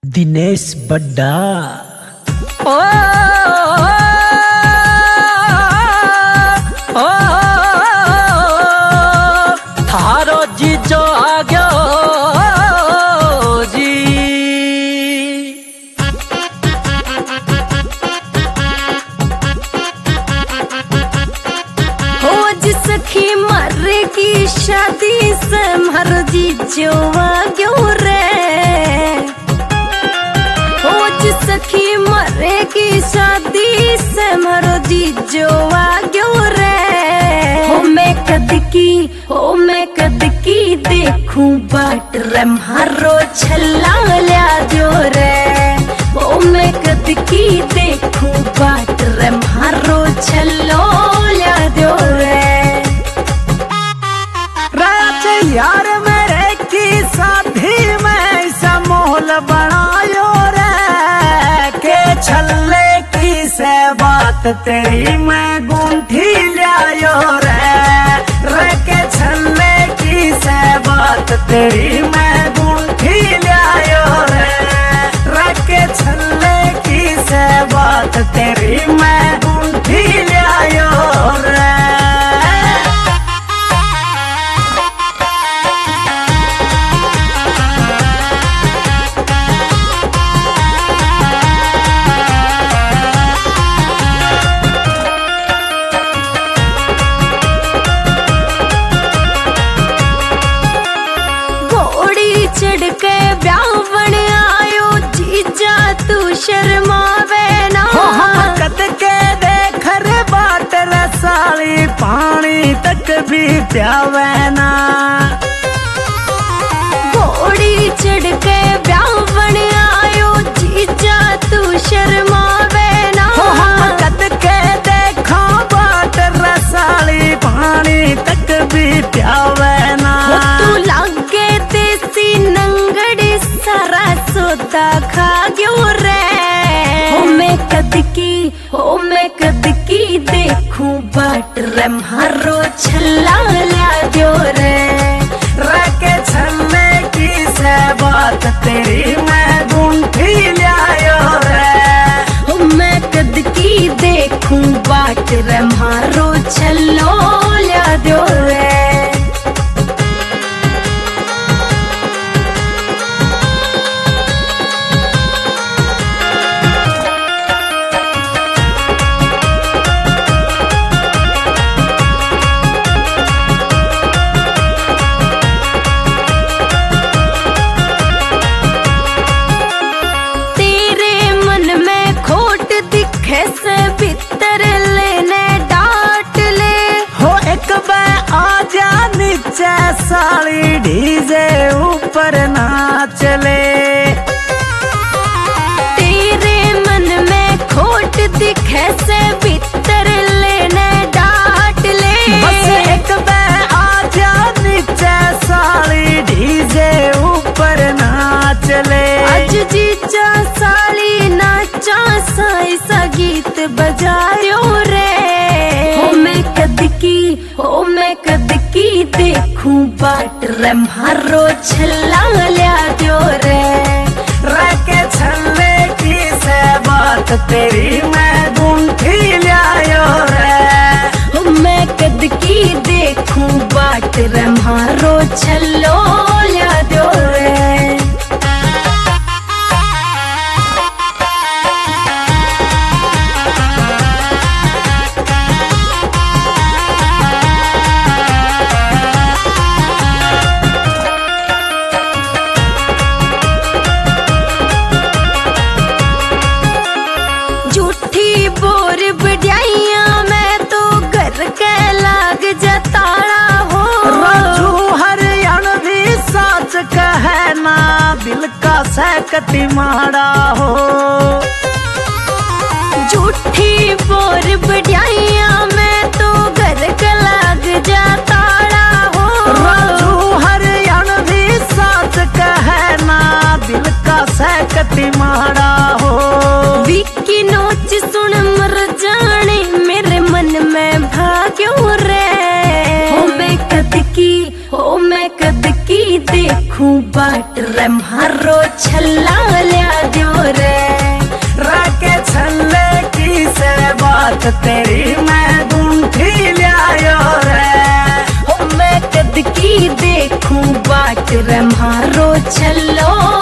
दिनेश बड्डा ओ, ओ, थारो जी जो आ गयो जी हो जिस सखी मर की शादी से मर जी जो आ गयो रे। हो जिस सखी मर की शादी से मर जी जो आ गयो रे। हो मैं कद की देखूं बाट रे मारो छल्ला लिया जो रे। हो मैं कद की देखूं बाट रे मारो छल्लो लिया जो रे। राज यार मेरे की शादी में ऐसा माहौल बनायो रे के छल्ले की से बात तेरी मैं गूंठी लायो रे के छल्ले की से बात तेरी मैं गूंठी लायो रे के छल्ले की से बात तेरी मैं गूंठी लायो रे। चढ़ के ब्यावन आयो जीजा तू शर्मावे ना। हो हम कद के देख रे बाट रसाली पानी तक भी प्यावे ना। घोड़ी चढ़ के ब्यावन आयो जीजा तू शर्मावे ना। हो हम कद के देखा बाट रसाली पानी तक भी प्यावे ना। तू लागे देसी नंगड़ी सारा सोता खा गयो रे। हो मैं कद की देखूं बाट रे मारो छल्ला ला दियो रे। के छल्ले की से बात तेरी मैं गूंठी लायो रे। हो मैं कद की देखूं बाट रे मारो छल्लो ला दियो रे। कैसे भीतर लेने डांट ले। हो एक बार आजा नीचे साली डीजे ऊपर नाच ले। तेरे मन में खोट दिखे से भीतर लेने डांट ले। बस एक बार आजा नीचे साली डीजे ऊपर नाच ले। आज जीजा साली नाचा सा गीत बजायो रे। हो मैं कद की देखूं बाट रे मारो छल्ला लिया दियो रे। के छल्ले की से बात तेरी मैं गूंठी लायो रे। हो मैं कद की देखूं बाट रे मारो छल्लो लिया दियो रे। कहना दिल का सहकती माड़ा हो। झूठी बोर बढ़िया में तो घर का लाग जाता हो। राजू हरियाणवी साच कहना दिल का सहकती माड़ा हो। विकी नोच सुन मर जाने मेरे मन में भाग्यो रे। हो मैं कद की देखूं बाट रे मारो छल्ला लिया बात तेरी मैं ढूंढी लियायो रे। ओ मैं कद की देखूं बाट रे मारो छल्लो।